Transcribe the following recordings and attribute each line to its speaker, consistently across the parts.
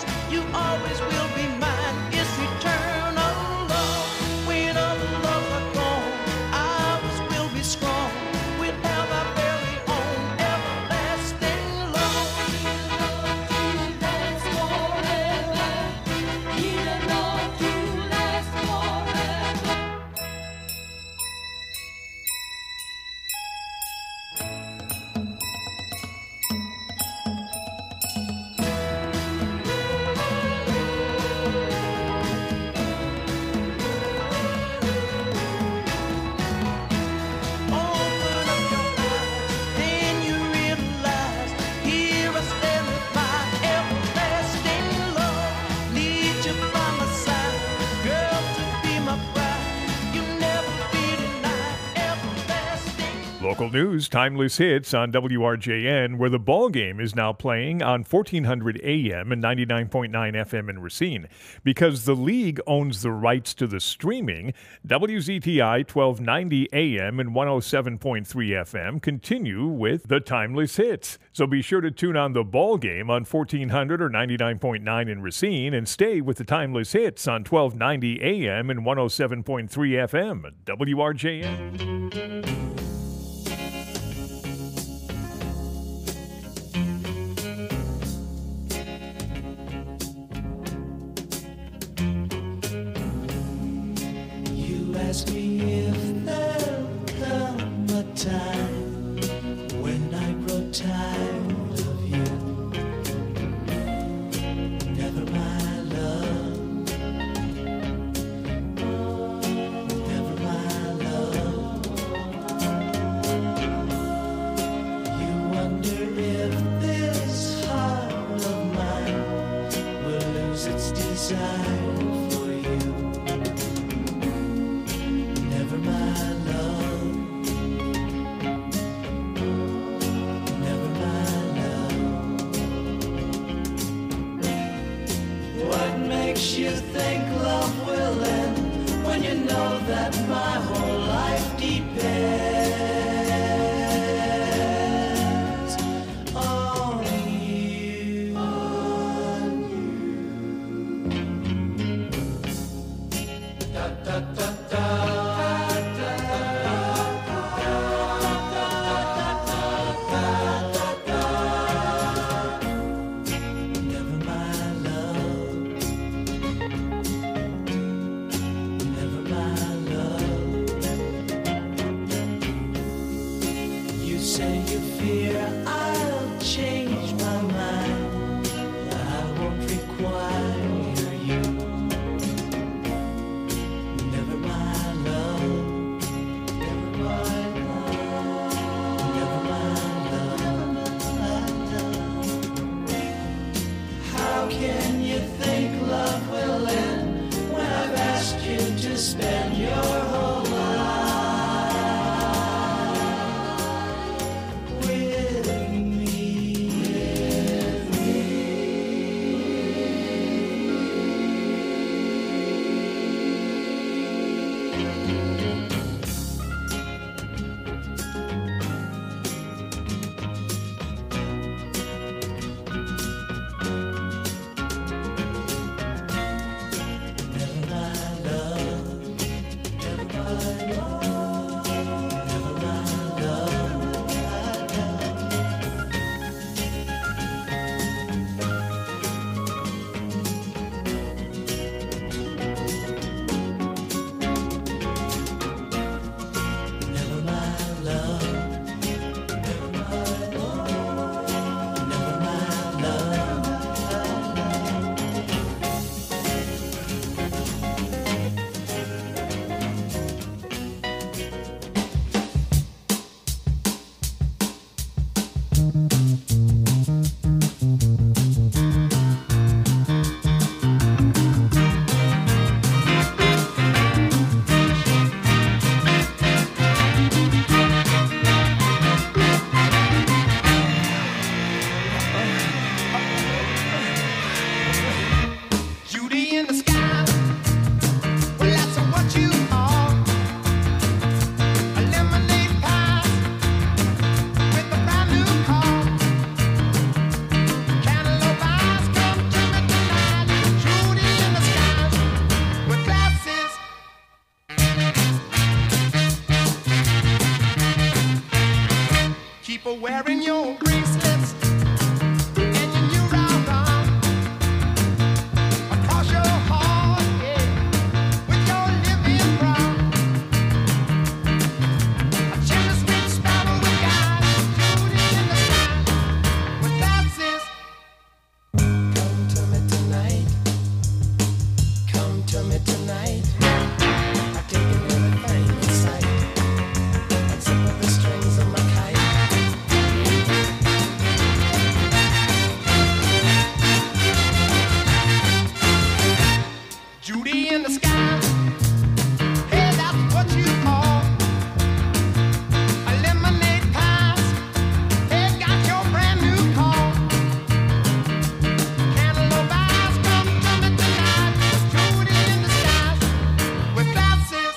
Speaker 1: last. You always will be mine. It's eternal love. When other loves are gone, ours will be strong. We'll have our very own everlasting love.
Speaker 2: Last forever. Either love to last forever.
Speaker 1: Open up your eyes, then you realize, here I stand with my everlasting love. Need you by my side, girl, to be my bride. You never be denied, everlasting.
Speaker 3: Local news, timeless hits on WRJN, where the ball game is now playing on 1400 AM and 99.9 FM in Racine. Because the league owns the rights to the streaming, WZTI 1290 AM and 107.3 FM continue with the timeless hits. So be sure to tune on the ball game on 1400 or 99.9 in Racine and stay with the timeless hits on 1290 AM and 107.3 FM. WRJN.
Speaker 1: You ask me if there'll come a time when I grow tired of you. Never my love. Never my love. You wonder if this heart of mine will lose its desire for you. Never my love. Never my love. What makes you think love will end when you know that my whole life depends on you? Da, da, da, da. Never my love. Never my love. You say you fear I'll change my mind. I won't require you.
Speaker 4: in the sky. Hey, that's what you call a lemonade pie. Hey, got your brand new call. Cantaloupe eyes come to me tonight. Judy in the sky with glasses.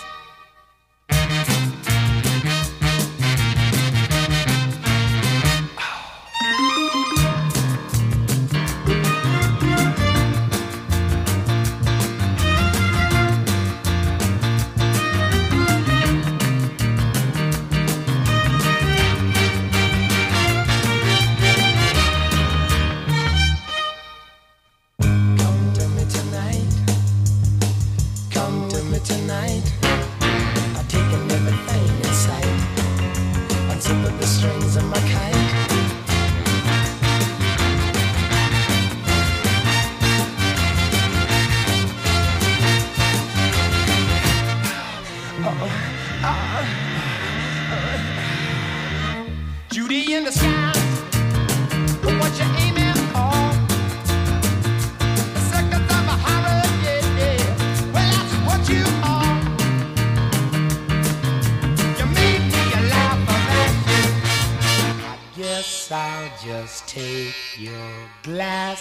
Speaker 4: Come to me tonight. Come to me tonight. I've taken everything in sight. Unzipping the strings of my kite. Judy in the sky. What you aiming for? The seconds of a horror, yeah, yeah. Well, that's what you are. You make me laugh at you. I guess I'll just take your glass.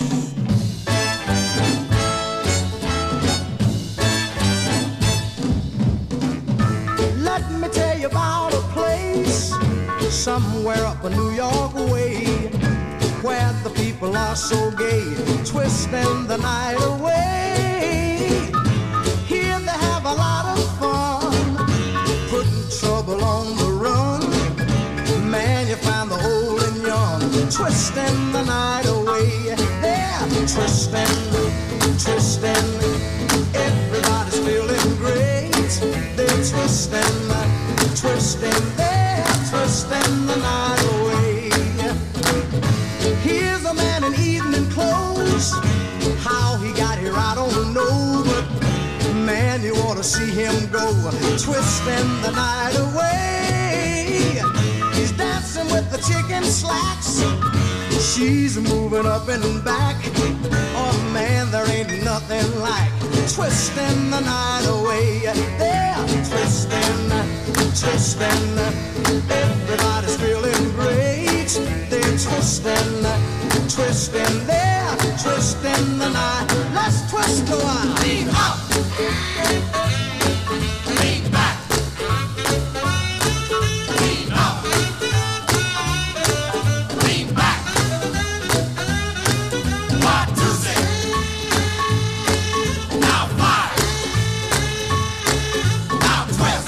Speaker 4: Let me tell you about a place somewhere up a New York way, where the people are so gay, twisting the night away. Here they have a lot of fun, putting trouble on the run. Man, you find the old and young, twisting the night away. They're twisting, twisting. Everybody's feeling great. They're twisting, twisting. They're twisting the night away. Here's a man in evening clothes. How he got here, I don't know. But man, you ought to see him go, twisting the night away. He's dancing with the chicken slacks. She's moving up and back. Oh man, there ain't nothing like twisting the night away. They're twisting, twisting. Everybody's feeling great. They're twisting, twisting. They're twisting the night. Let's twist a while. Lean up, lean back, lean up, lean back. 1, 2, 6. Now 5. Now twist.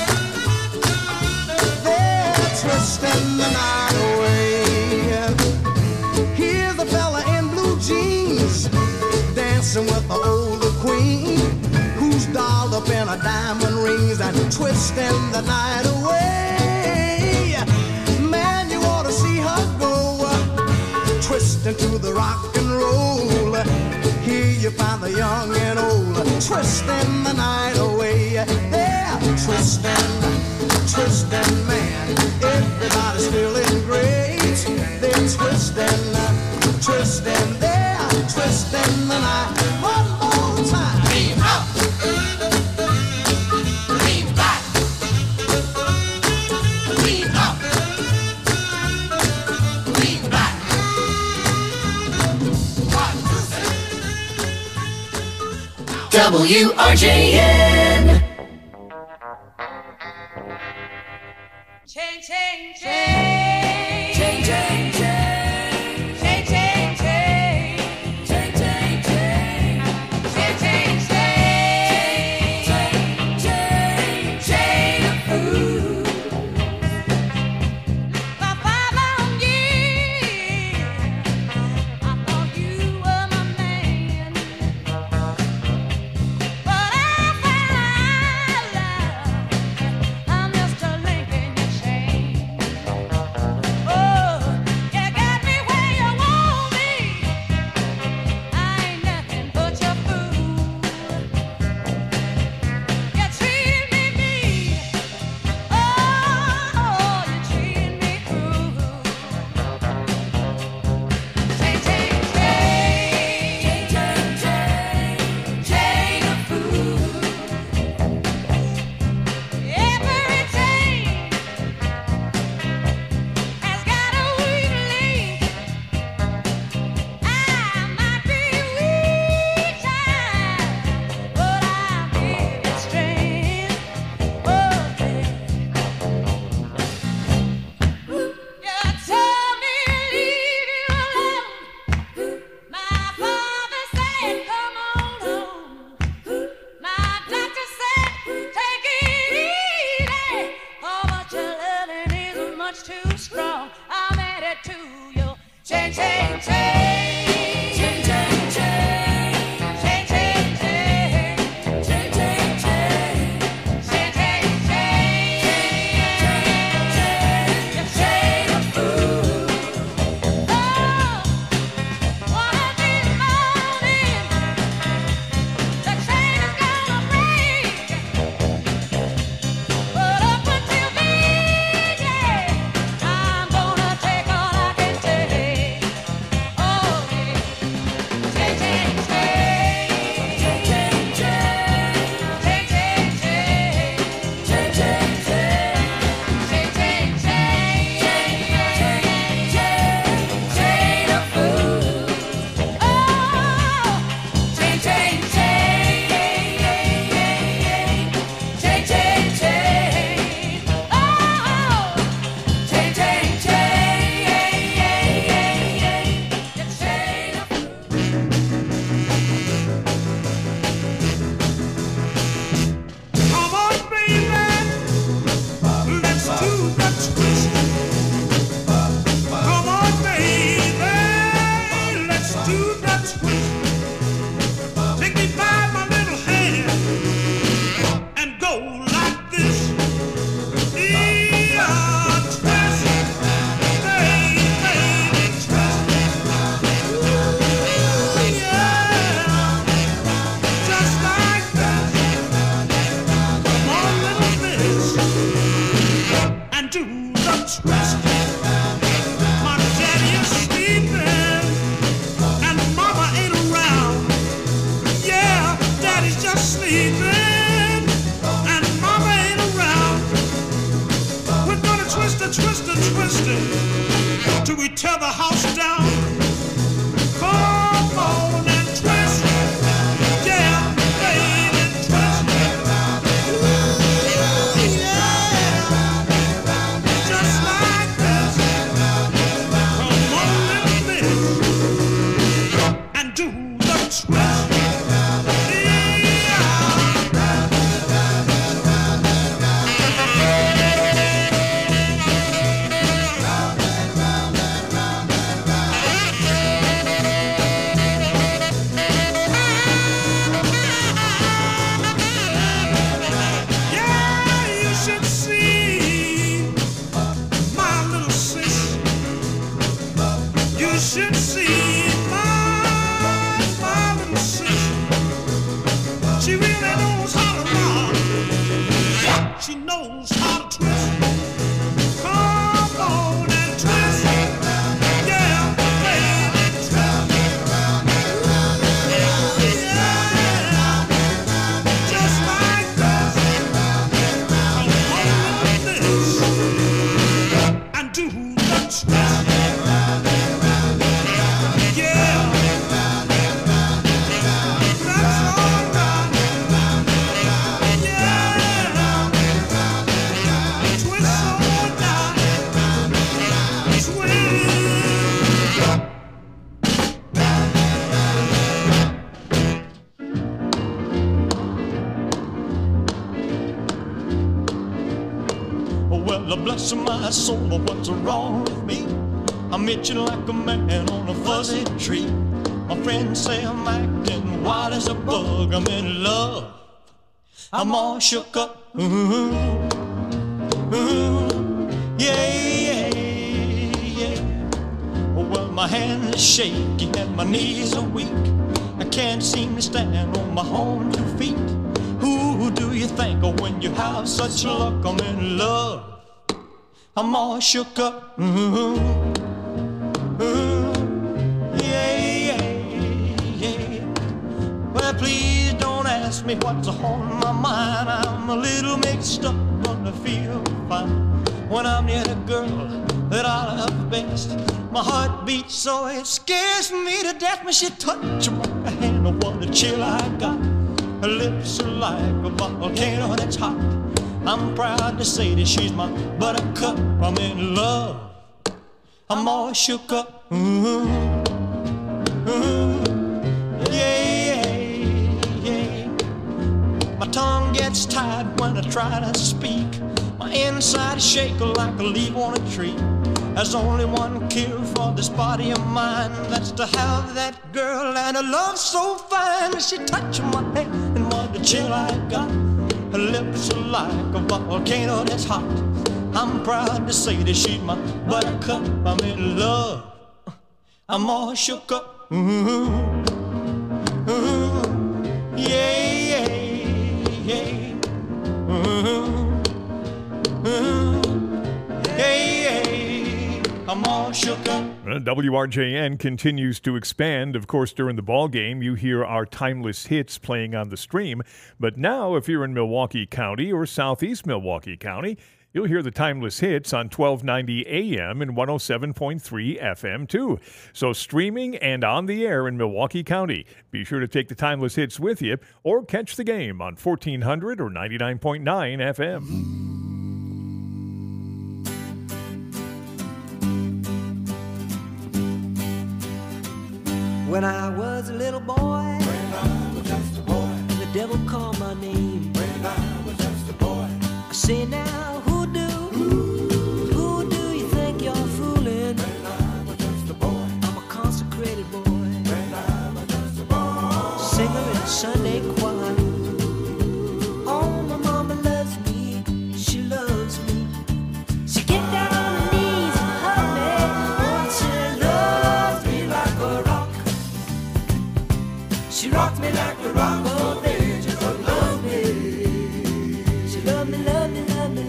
Speaker 4: They're twisting the night away. Here's a fella in blue jeans, dancing with the older queen, who's dolled up in a diamond rings and twisting the night away. Man, you ought to see her go, twisting to the rock and roll. Here you find the young and old, twisting the night away. They're twisting, twisting, man. Everybody's feeling great. They're twisting, twisting. They're twisting the night. One more time. Lean up, lean back, lean up, lean back. 1, 2, 6.
Speaker 5: WRJN.
Speaker 2: Chain, chain, chain. Chain, chain, chain. Chain, chain, chain. Chain, chain, chain. Chain, chain, chain. Chain, chain, chain of food. For 5 long years, I thought you were my man. But I found out I'm just a link in your chain.
Speaker 6: sleeping and mama ain't around. We're gonna twist it till we tear the house down. Come on and twist, yeah, baby, twist. Ooh, yeah, just like this. Come on, little miss, and do the twist. She knows how to twist. Come on and twist. Yeah, baby, twist. Yeah, just like this. Come on with this and do the twist. Yeah, that's all right. Yeah. Well, bless my soul, what's wrong with me? I'm itching like a man on a fuzzy tree. My friends say I'm acting wild as a bug. I'm in love. I'm all shook up. Yeah. Well, my hands are shaky and my knees are weak. I can't seem to stand on my own 2 feet. Who do you think of when you have such luck? I'm in love. I'm all shook up. Yeah. Well, please don't ask me what's on my mind. I'm a little mixed up, but I feel fine when I'm near the girl that I love best. My heart beats so it scares me to death when she touches my hand. Oh, what a chill I got. Her lips are like a volcano that's hot. I'm proud to say that she's my buttercup. I'm in love. I'm all shook up. Yeah. My tongue gets tied when I try to speak. My inside shake like a leaf on a tree. There's only one cure for this body of mine. That's to have that girl and a love so fine. She touched my hand and what a chill I got. Her lips are like a volcano that's hot. I'm proud to say that she's my buttercup. I'm in love. I'm all shook up. Yeah. I'm all shook up.
Speaker 3: WRJN continues to expand. Of course, during the ball game, you hear our timeless hits playing on the stream. But now, if you're in Milwaukee County or southeast Milwaukee County, you'll hear the timeless hits on 1290 AM and 107.3 FM, too. So streaming and on the air in Milwaukee County. Be sure to take the timeless hits with you or catch the game on 1400 or 99.9 FM.
Speaker 1: When I was a little boy, the devil called my name. I say now, who do you think you're fooling? I'm a consecrated boy, singer in a Sunday choir. Oh, my mama loves me, she loves me. She get down on her knees and hug me. Oh, she loves me like a rock. She rocked me like a rock, oh baby, she loved me. She loved me, loved me, loved me,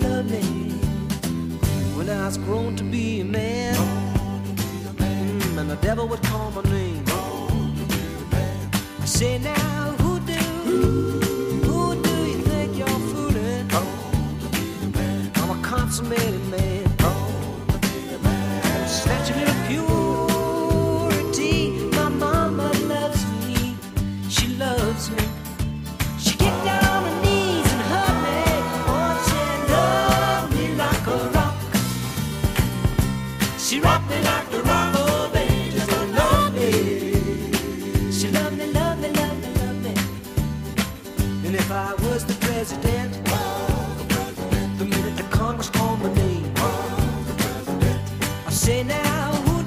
Speaker 1: And if I was the president, the minute the Congress called my name, I say now, who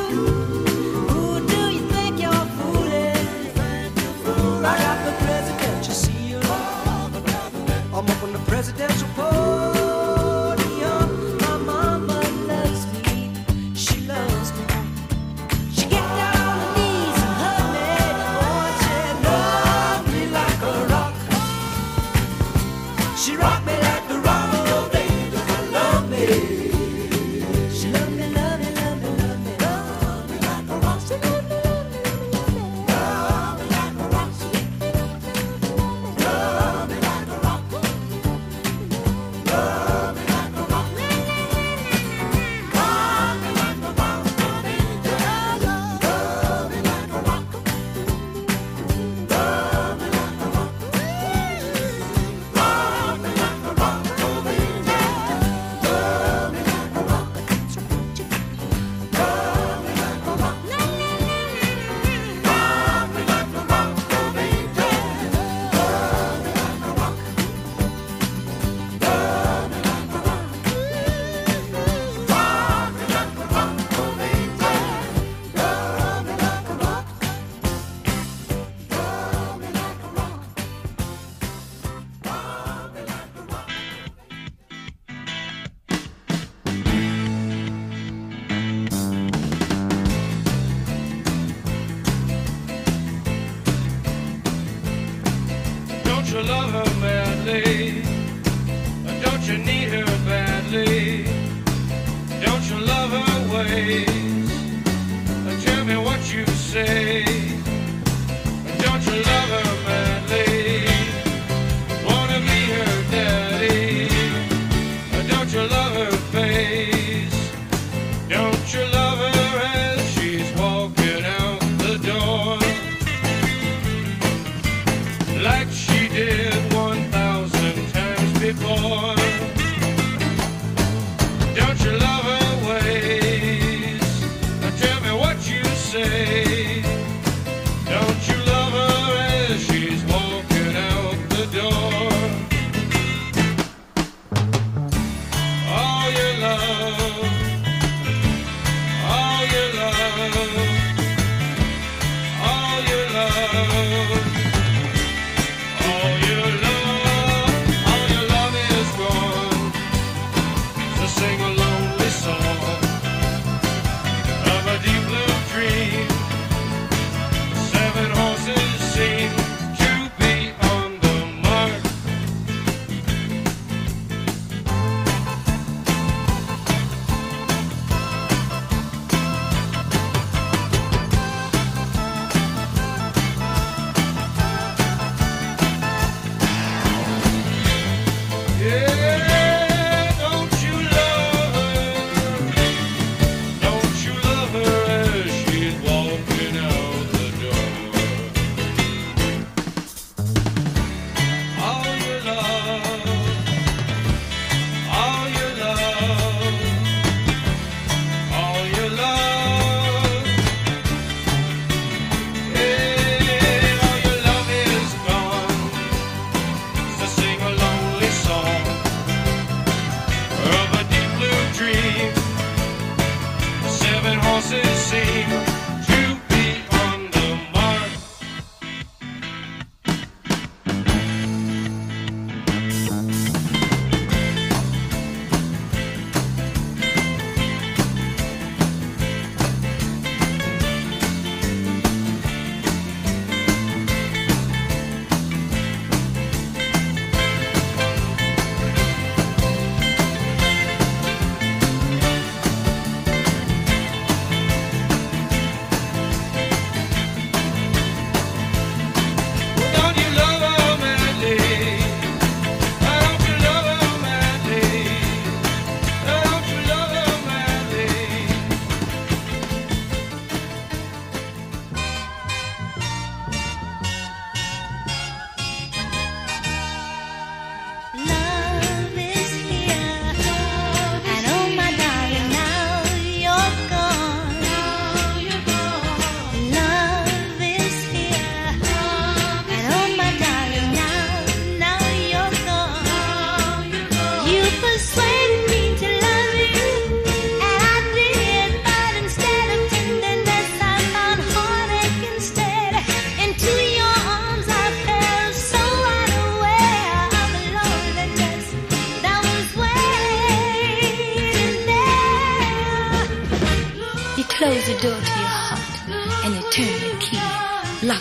Speaker 1: do you think you're fooling? I got the presidential seal. I'm up on the presidential podium. My mama loves me, she loves me. She get down on her knees and hug me. Oh, she loved me like a rock. She rocked me like the rock, oh baby, love me. She loved me, love me, love me, love me, love me like a rock. She loved me, love me, love me, love me like a rock. Love me like a rock. Love me like a rock. Rock me like a rock, oh baby. Love me like a rock. Love me like a rock. Rock me like a rock, oh baby. Love me like a rock. Love me like a rock. Rock me like a rock, oh baby. Love me like a rock. Love me like a rock. Rock me like a rock, oh baby. Love me like a rock. Love me like a rock. Rock me like a rock.
Speaker 6: Don't you love her badly? Don't you need her badly? Don't you love her ways? Tell me what you say. Don't you love her madly? Wanna be her daddy? Don't you love her face? Don't you love her as she's walking out the door? Like she did 1,000 times before. Don't you love her ways? Tell me what you say.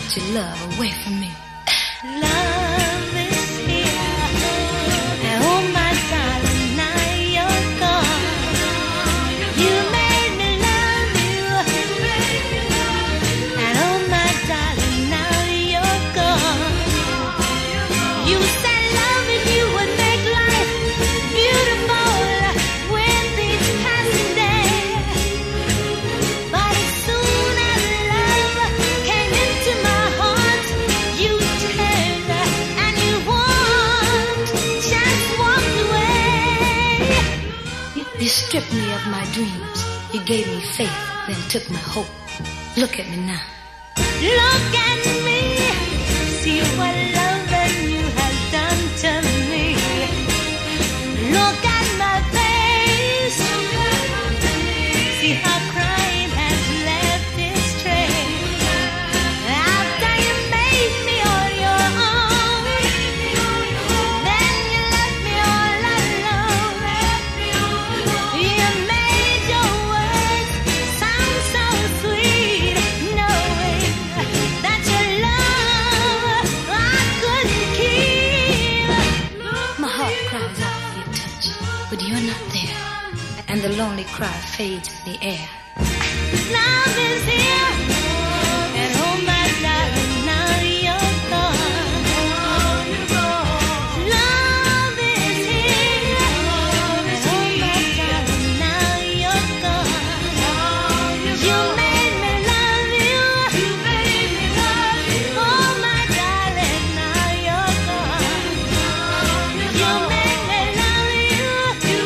Speaker 2: Get your love away from me. Love is here. Oh, my darling, now you're gone. You made me love you. And oh, my darling, now you're gone. You said loving you would make life beautiful with each passing day. But as soon as love came into my heart, you turned and you just walked away. You stripped me of my dreams. You gave me faith, then took my hope. Look at me now. Look at me. See what loving you has done to me. Look at my face. See how crying has left its trace. After you made me on your own, then you left me all alone. You made your words sound so sweet, knowing that your love I couldn't keep. My heart cries out for your touch, but you're not there, and the lonely cry fades in the air. Love is here, and oh my darling, now you're gone. Love is here, and oh my darling, now you're gone. You made me love you. Oh my darling, now you're gone. You made me love you.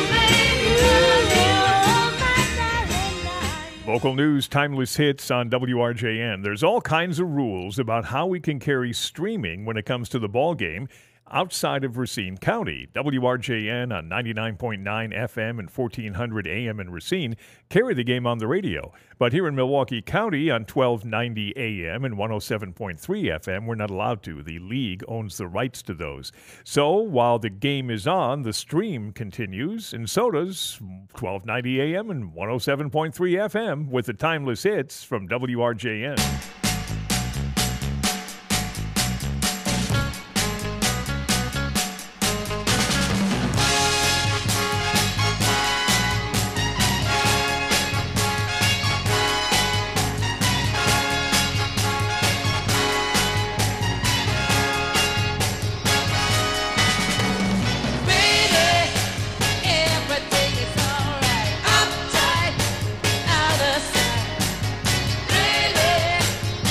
Speaker 2: Oh my darling, now.
Speaker 3: Local news, timeless hits on WRJN. There's all kinds of rules about how we can carry streaming when it comes to the ball game outside of Racine County. WRJN on 99.9 FM and 1400 AM in Racine carry the game on the radio. But here in Milwaukee County on 1290 AM and 107.3 FM, we're not allowed to. The league owns the rights to those. So while the game is on, the stream continues, and so does 1290 AM and 107.3 FM with the timeless hits from WRJN.
Speaker 2: Baby, everything is alright. Uptight, out of sight. Baby,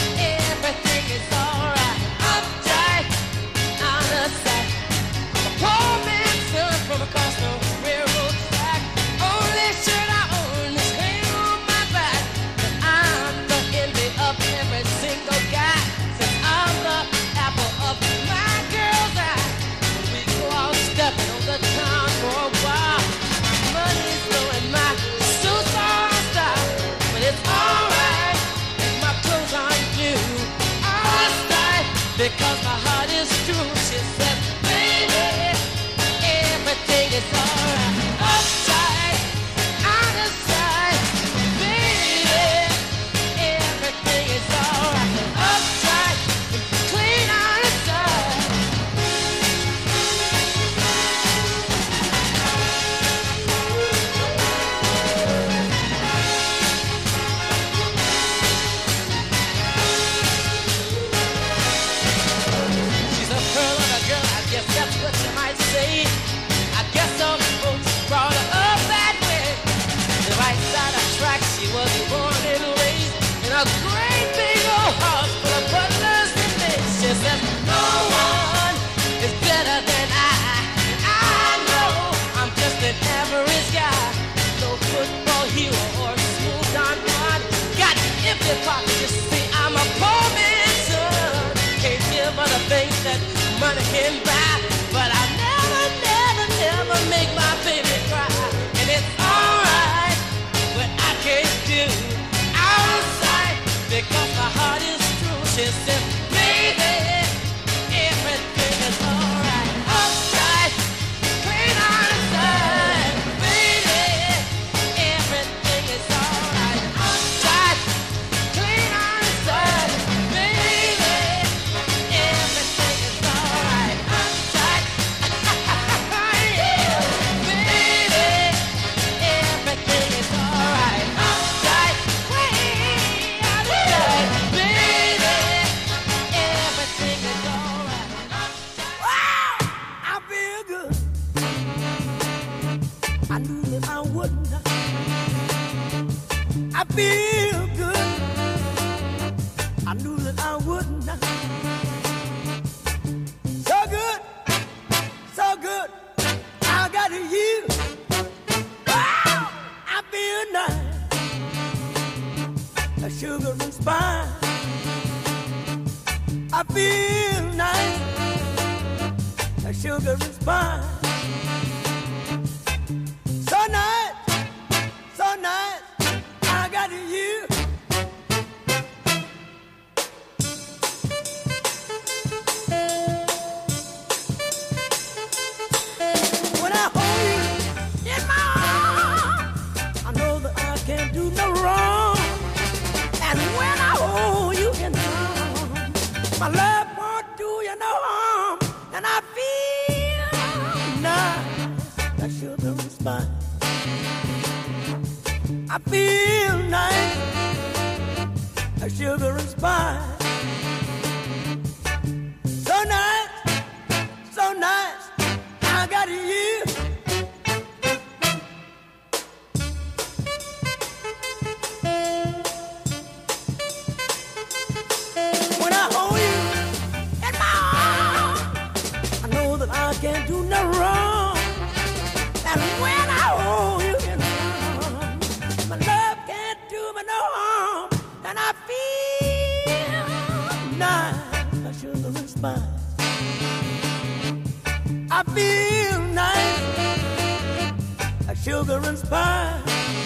Speaker 4: feel good. I knew that I would not. So good, so good. I got you. Wow, I feel nice. A sugar and spice. I feel nice. A sugar and spice. So nice, so nice. I got you. When I hold you in my arms, I know that I can't do no wrong. And when I hold you in my arms, my love won't do you no harm. And I feel nice, like sugar and spice. I feel nice, like sugar and spice. So nice, so nice, I got you. When I hold you in my arms, I know that I can't do no wrong. And when I hold you in my arms, my love can't do me no harm. And I feel nice, like sugar and spice. I feel nice, like sugar and spice.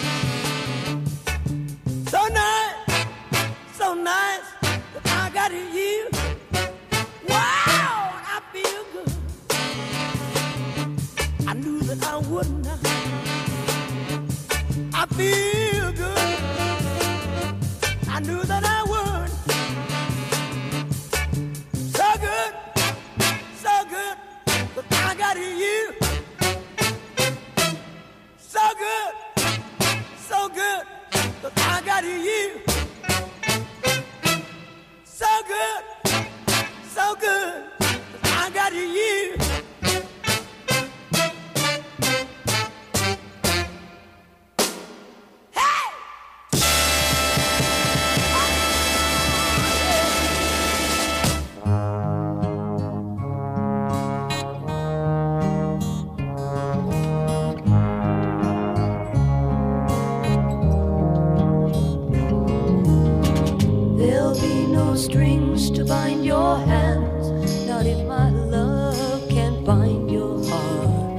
Speaker 4: So nice, so nice, that I got you. Wow, I feel good. I knew that I would not. I feel good. I knew that I would. So good, so good, but I got you. So good, so good, but I got you. So good, so good, but I got you.
Speaker 2: There'll be no strings to bind your hands, not if my love can bind your heart.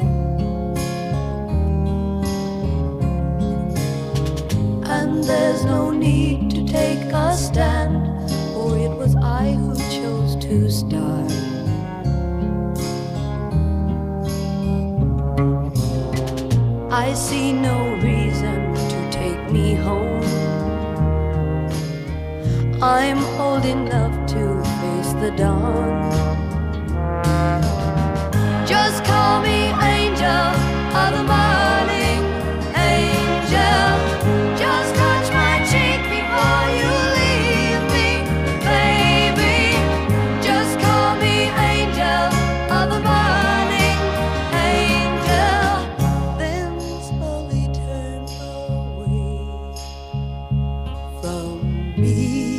Speaker 2: And there's no need to take a stand, for it was I who chose to start. I see no reason to take me home. I'm old enough to face the dawn. Just call me angel of the morning, angel. Just touch my cheek before you leave me, baby. Just call me angel of the morning, angel. Then slowly turn away from me.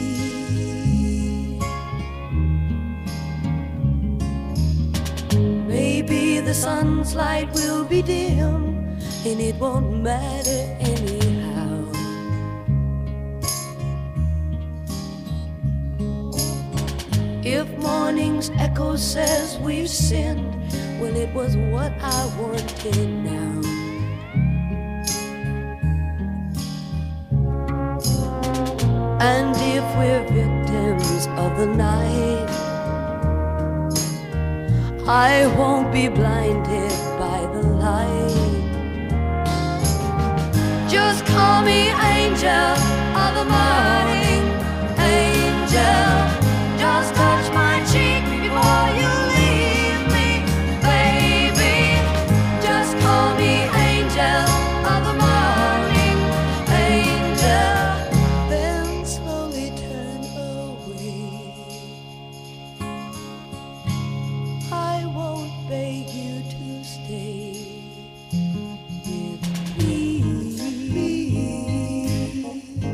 Speaker 2: Maybe the sun's light will be dim, and it won't matter anyhow. If morning's echo says we've sinned, well, it was what I wanted now. And if we're victims of the night, I won't be blinded by the light. Just call me angel of the morning, angel. Just touch my cheek before you leave me, baby. Just call me angel of the morning, angel. Then slowly turn away. I won't beg you to stay with me.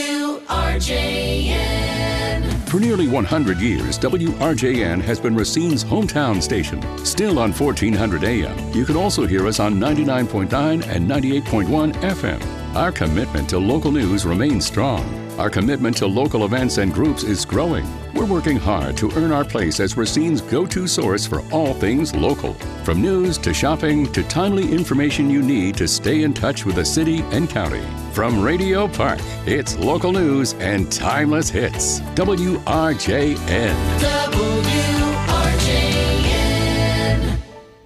Speaker 5: WRJN.
Speaker 7: For nearly 100 years, WRJN has been Racine's hometown station. Still on 1400 AM, you can also hear us on 99.9 and 98.1 FM. Our commitment to local news remains strong. Our commitment to local events and groups is growing. We're working hard to earn our place as Racine's go-to source for all things local. From news to shopping to timely information you need to stay in touch with the city and county. From Radio Park, it's local news and timeless hits. WRJN.
Speaker 5: WRJN.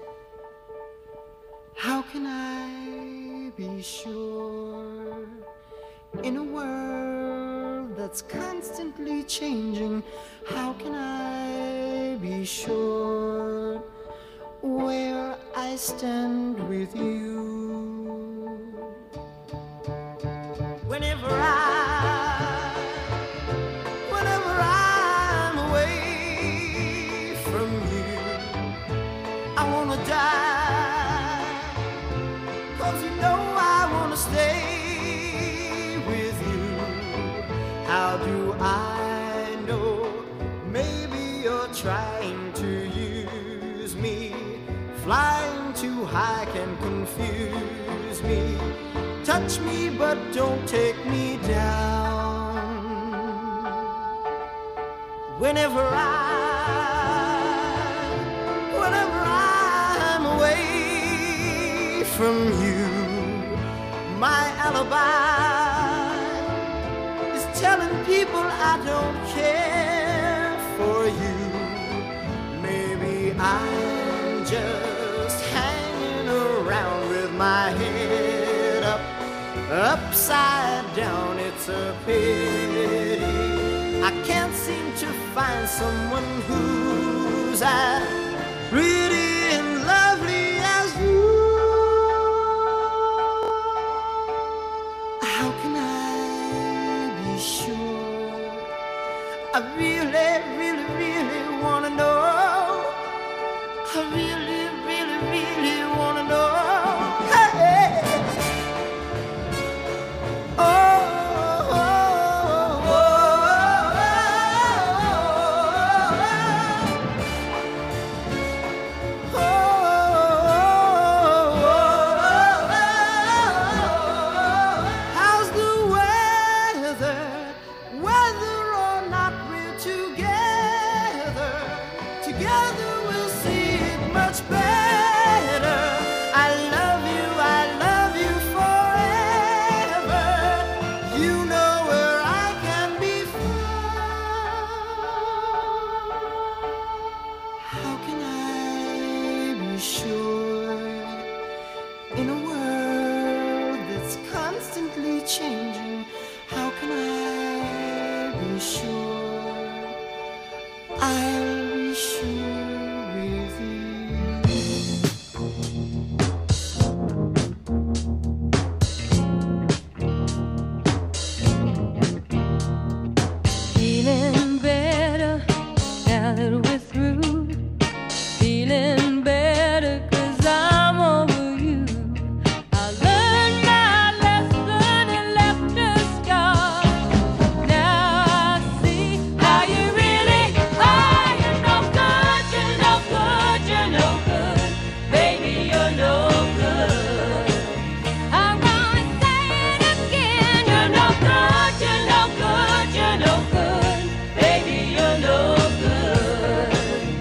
Speaker 4: How can I be sure in a world that's constantly changing? How can I be sure where I stand with you? Whenever I'm away from you, I wanna die, 'cause you know I wanna stay with you. How do I know? Maybe you're trying to use me. Flying too high can confuse me. Touch me but don't take me down. Whenever I'm away from you, my alibi is telling people I don't care for you. Maybe I'm just hanging around with my head up, upside down. It's a pity I can't seem to find someone who's as pretty and lovely as you. How can I be sure? I really, really, really wanna know. I really, really, really wanna know. Hey. Oh, oh, oh, oh, how's the weather? Whether or not we're together, together we'll see it much better. I love you forever. You know where I can be found. How can I be sure in a world that's constantly changing? How can I be sure? I'll be sure with you.
Speaker 8: Feeling better now that we're through. Feeling better 'cause I'm over you. I learned my lesson and left a scar. Now I see how you really are. You're no good, you're no good, you're no good. Baby, you're no good. I'm gonna say it again. You're no good, you're no good, you're no good. Baby, you're no good.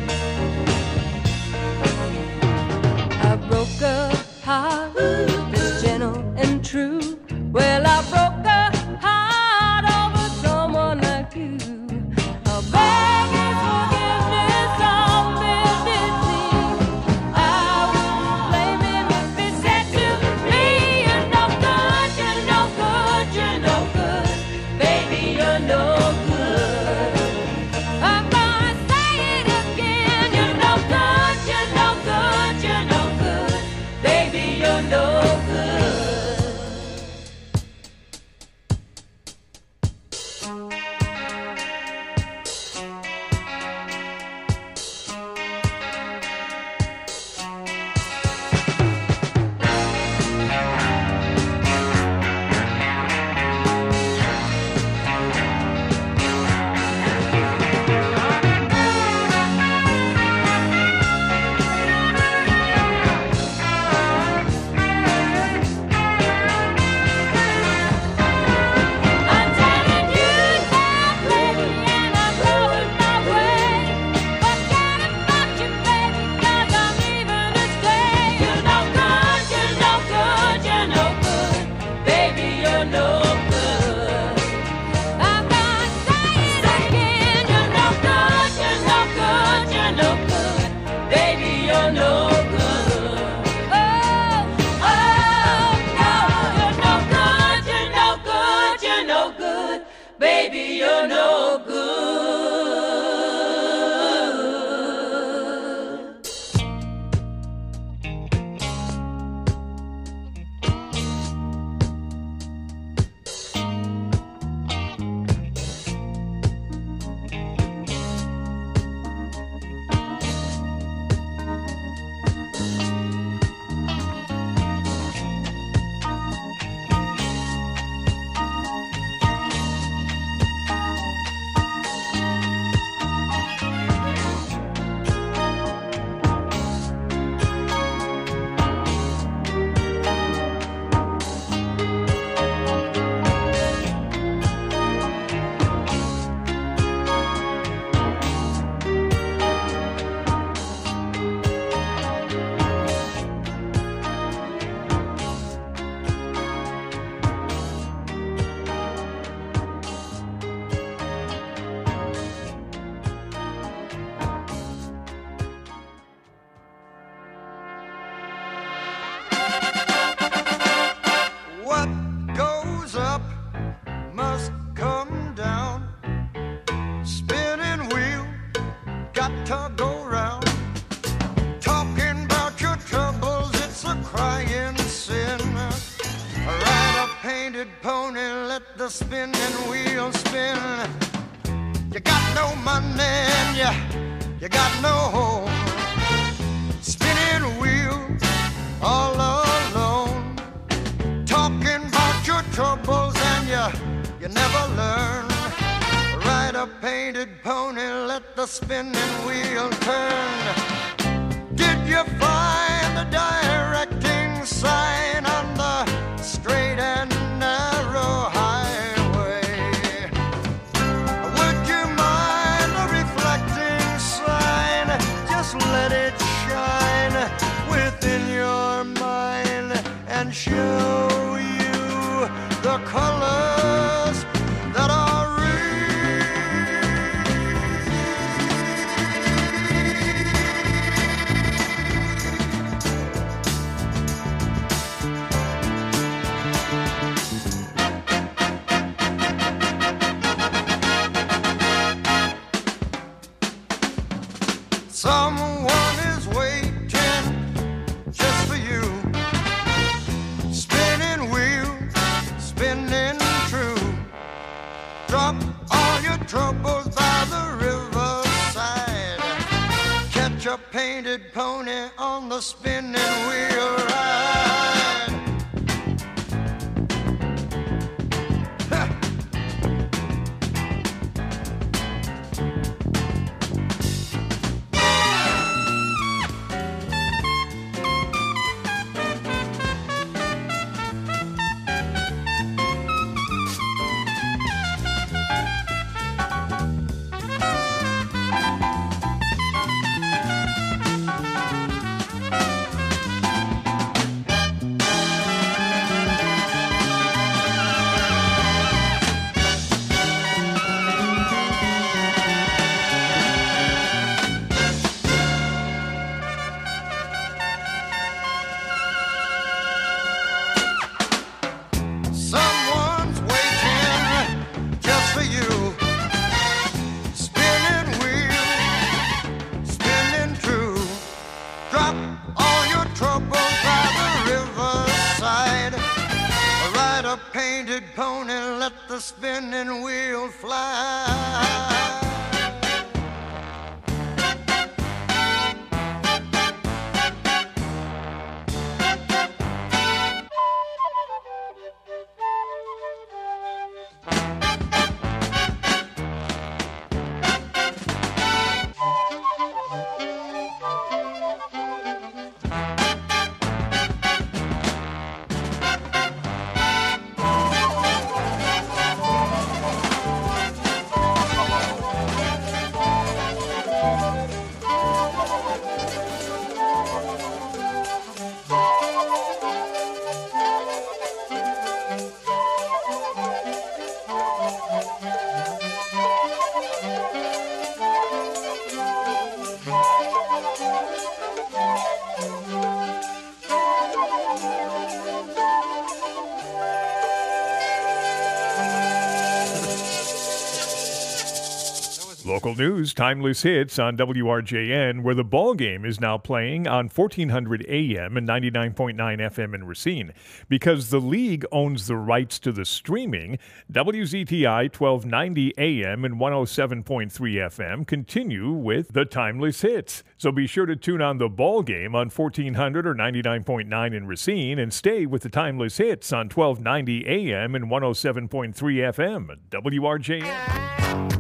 Speaker 8: I broke a heart that's gentle and true. Well, I broke a heart over someone like you. I'll beg his forgiveness on bended knee. I wouldn't blame him if he said to me, you're no good, you're no good, you're no good. Baby, you're no good. I'm gonna say it again. You're no good, you're no good, you're no good. Baby, you're no good.
Speaker 5: baby, you're no good.
Speaker 4: What goes up must come down. Spinning wheel, got to go round. Talking about your troubles, it's a crying sin. Ride a painted pony, let the spinning wheel spin. You got no money and you got no home. Spinning wheel, all alone. Talking about your troubles and you never learn. Ride a painted pony, let the spinning wheel turn. Did you find the directing sign on the straight and narrow highway? Would you mind a reflecting sign? Just let it shine within your mind and show the colors that are someone is waiting just for you. Spinning wheel, spinning true. Drop all your troubles by the riverside. Catch a painted pony on the spinning wheel ride. Someone's waiting just for you. Spinning wheel, spinning true. Drop all your troubles by the riverside. Ride a painted pony, let the spinning wheel fly.
Speaker 3: Local news, timeless hits on WRJN, where the ball game is now playing on 1400 AM and 99.9 FM in Racine. Because the league owns the rights to the streaming, WZTI 1290 AM and 107.3 FM continue with the timeless hits. So be sure to tune on the ball game on 1400 or 99.9 in Racine and stay with the timeless hits on 1290 AM and 107.3 FM. WRJN.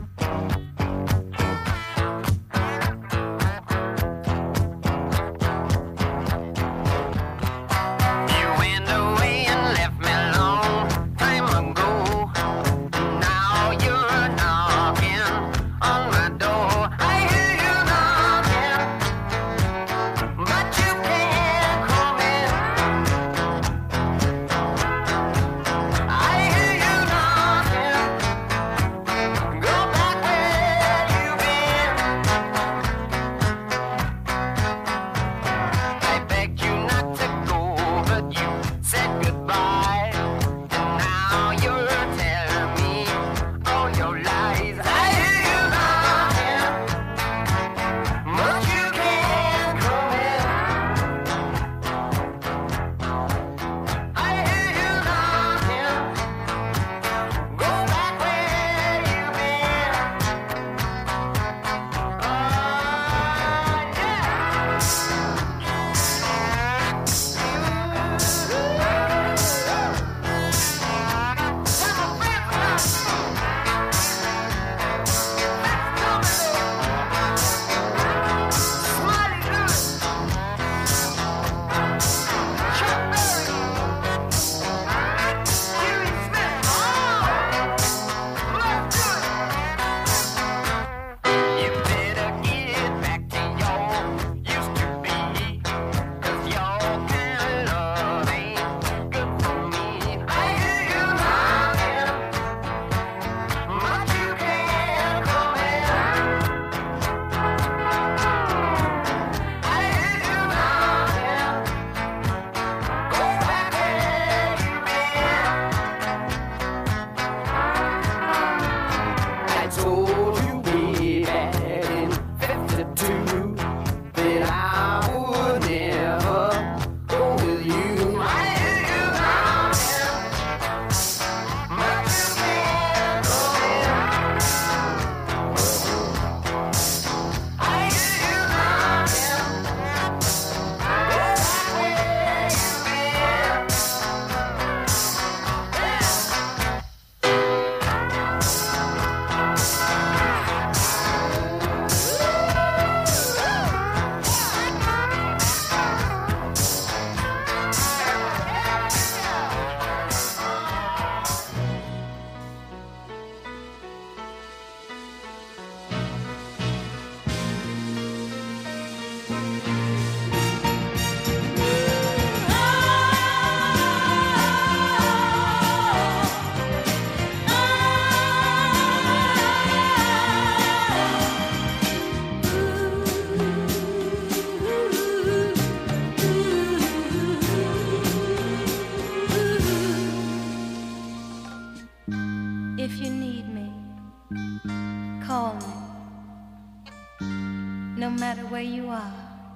Speaker 2: No matter where you are,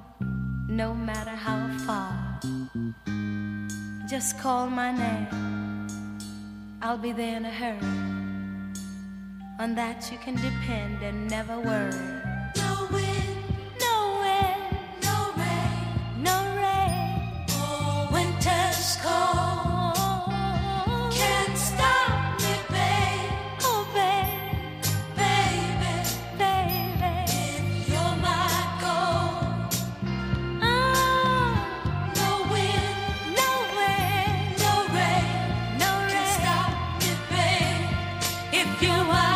Speaker 2: no matter how far, just call my name. I'll be there in a hurry. On that you can depend and never worry. No wind, no wind, no rain, no rain. Oh, winter's cold can't stop me, babe. Oh, babe, baby, baby, if you're my goal. Oh, no wind, no wind, no rain, no rain can stop me, babe. If you are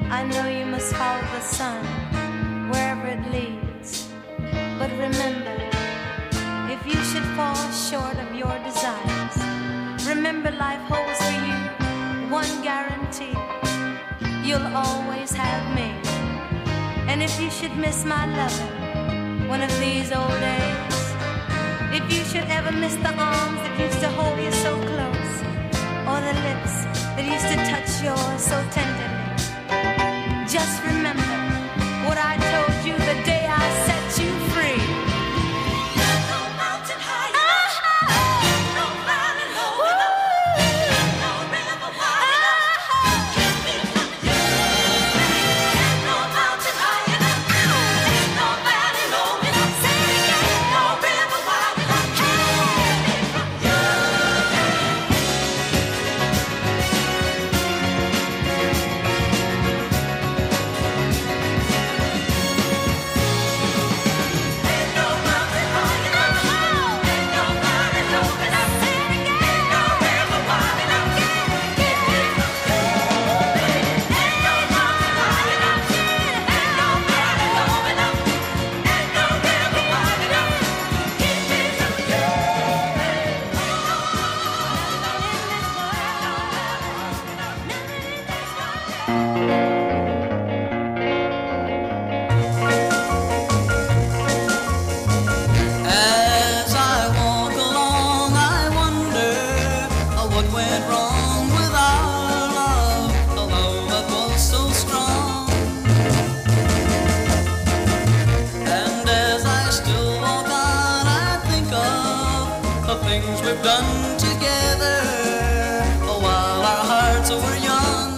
Speaker 2: I know you must follow the sun wherever it leads. But remember, if you should fall short of your desires, remember life holds for you one guarantee. You'll always have me. And if you should miss my loving one of these old days, if you should ever miss the arms that used to hold you so close, or the lips that used to touch yours so tenderly, just remember what I told you the day I set you free. There's no mountain high enough, no valley low enough, no river wide enough to keep me from you. There's no mountain high enough, there's no valley low enough, say it again, no river wide enough to keep me from you.
Speaker 6: As I walk along, I wonder what went wrong with our love, a love that was so strong. And as I still walk on, I think of the things we've done together while our hearts were young.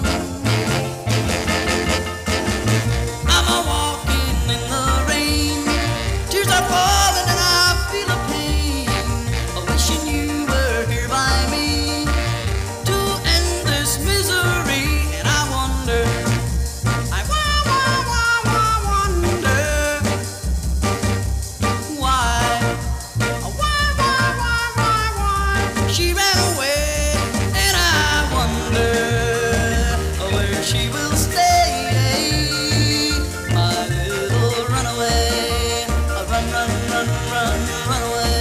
Speaker 6: I'm a walking in the rain, tears are falling and I feel a pain, wishing you were here by me to end this misery. And I wonder, I wonder why she ran away. And I wonder where she will stay, my little runaway. Run, run, run, run, run away.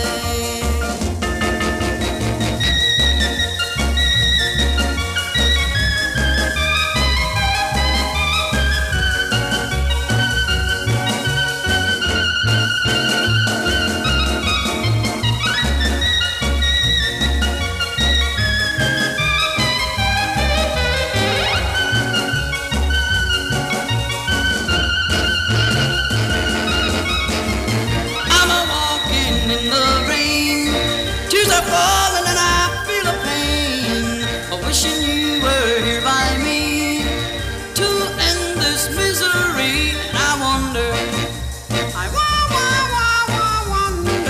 Speaker 6: I'm a walking in the rain, tears are falling and I feel a pain, wishing you were here by me to end this misery. And I wonder, I wonder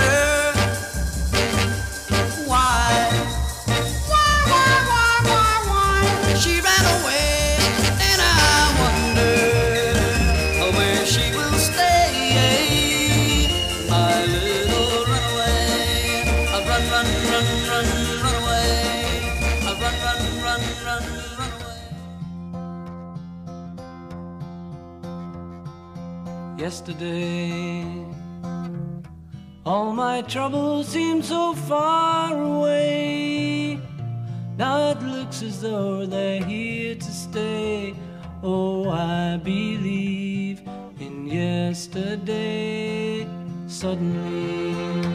Speaker 6: why she ran away. And I wonder where she will stay, my little runaway. Run, run, run, run, run away. Run, run, run, run, run away.
Speaker 1: Yesterday, all my troubles seemed so far away. Now it looks as though they're here to stay. Oh, I believe in yesterday. Suddenly,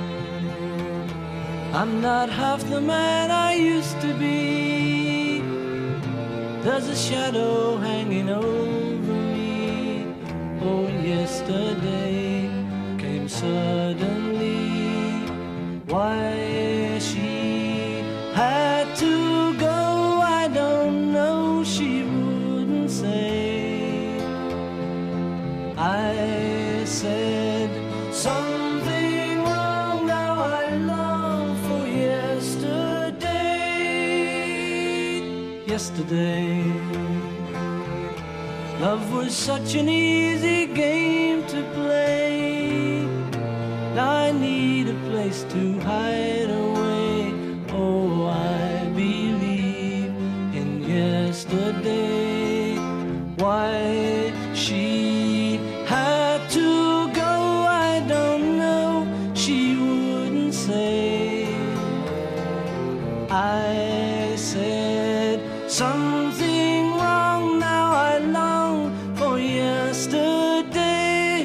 Speaker 1: I'm not half the man I used to be. There's a shadow hanging over me. Oh, yesterday came suddenly. Why she had to go, I don't know. She wouldn't say. I said something wrong. Now I long for yesterday. Yesterday, love was such an easy game to play. Now I need a place to hide away. Oh, I believe in yesterday. Why why she had to go, I don't know. She wouldn't say. I said something wrong, now I long for yesterday.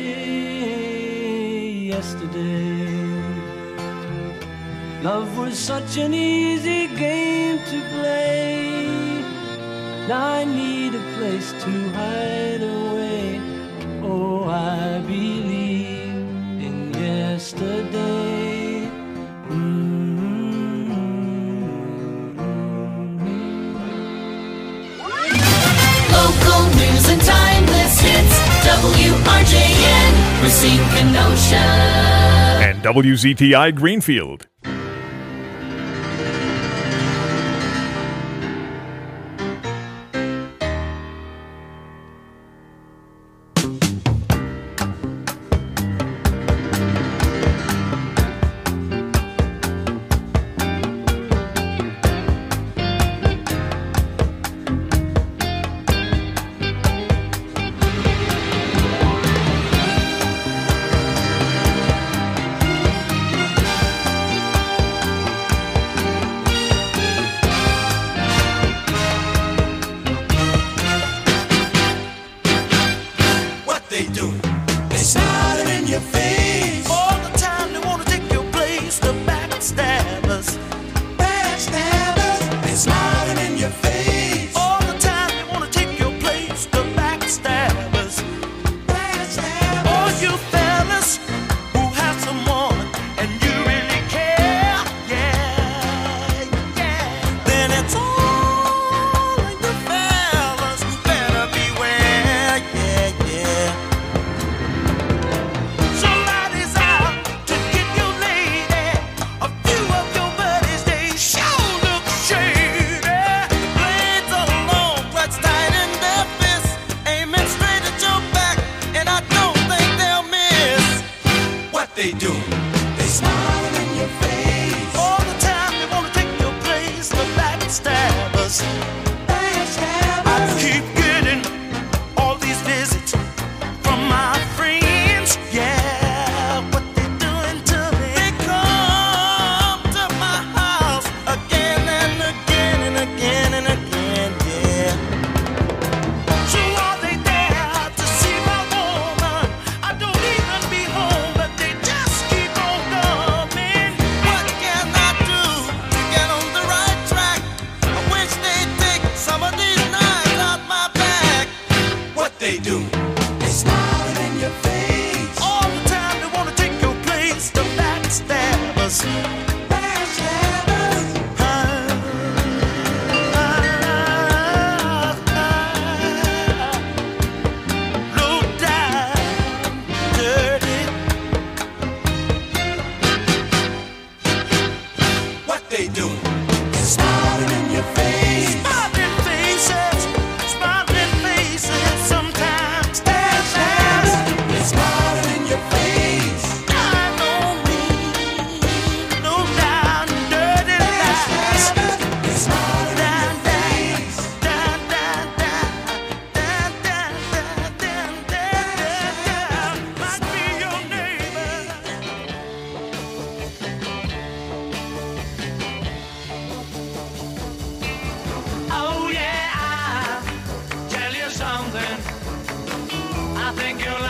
Speaker 1: Yesterday, love was such an easy game to play. Now I need a place to hide away. Oh, I believe in yesterday.
Speaker 5: Local news and timeless hits. WRJN, Racine, Kenosha.
Speaker 3: And WZTI Greenfield.
Speaker 1: I think you'll